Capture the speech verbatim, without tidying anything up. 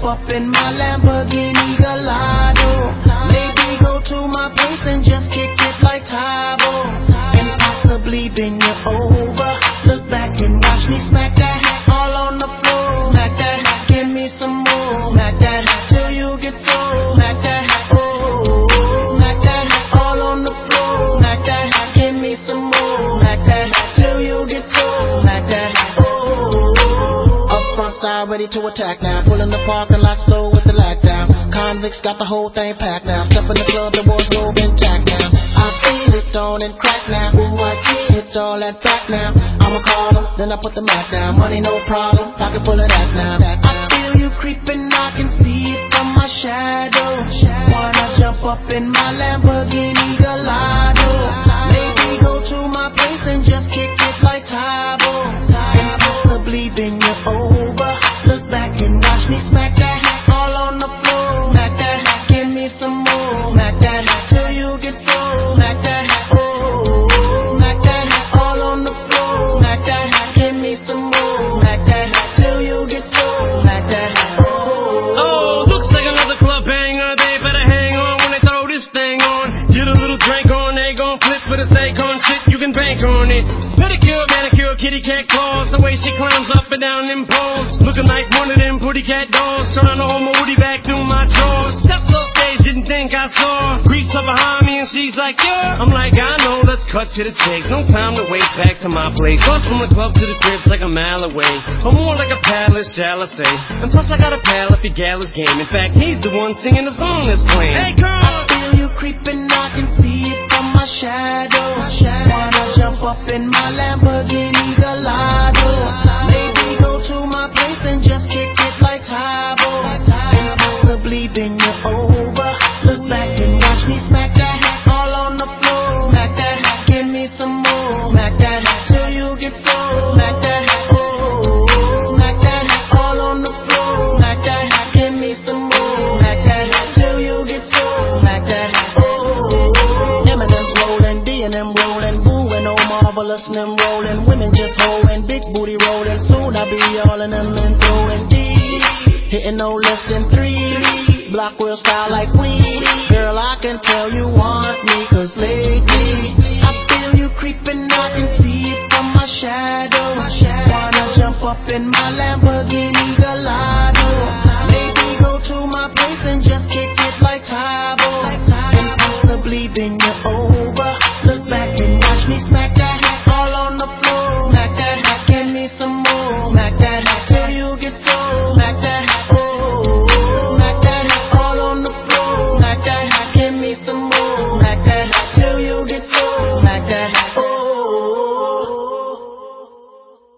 up in my Lamborghini Gallardo. Maybe go to my place and just kick it like Tybo, and possibly bend you over. Look back and watch me smack that all on the floor. Smack that, give me some more. Smack that till you get so. Smack that, oh, smack that all on the floor. Smack that, give me some more. Smack that till you get so. Smack that, oh. Up front style ready to attack now. Pulling the parking lot slow with the lockdown. Convicts got the whole thing packed now. Step in the club, the wardrobe intact now. I feel it on and crack now. Ooh, I see it's all that back now. I'ma call them, then I put the Mac down. Money no problem, pocket full of that now. I feel you creeping, I can see it from my shadow. Wanna jump up in my Lamborghini Gallardo. Maybe go to my place and just kick it like Tybo, and possibly bend you over. Look back and watch me smack that all on the floor. Smack that, give me some more. Smack that till you get so. Smack that, oh, smack that all on the floor. Smack that, give me some more. Smack that till you get so. Smack that, oh. Oh, looks like another club banger. They better hang on when they throw this thing on. Get a little drink on, they gon' flip for the Akon shit. You can bank on it. Pedicure, manicure, kitty cat claws. The way she climbs up and down them poles, looking like one of them pretty cat dolls. Trying to hold my woody back through my drawers. Steps off stage, didn't think I saw. Creeps up behind me and she's like, yeah. I'm like, I know, let's cut to the chase. No time to wait, back to my place. Bus from the club to the crib's like a mile away, or more like a palace, shall I say. And plus I got a pal if he gal his game. In fact, he's the one singing the song that's playing. Hey, girl! I feel you creeping, I can see it from my shadow. Wanna jump up in my Lamborghini Gallardo. Maybe go to my place and just kick it like Tybo, and possibly bend you over. Look back and watch me smack that all on the floor. Smack that, give me some more. Smack that till you get so. Smack that, oh, smack that all on the floor. Smack that, give me some more. Smack that till you get so. Smack that, oh. Eminem's rolling, D and M rolling, Boo and oh marvelous and them rolling. Women just holding, big booty rolling. Soon I'll be all in them and throwing D, hitting no less than three. Block real style like we. Girl, I can tell you want me, cause lately I feel you creeping, I can see it from my shadow. Wanna jump up in my Lamborghini Gallardo. Maybe go to my place and just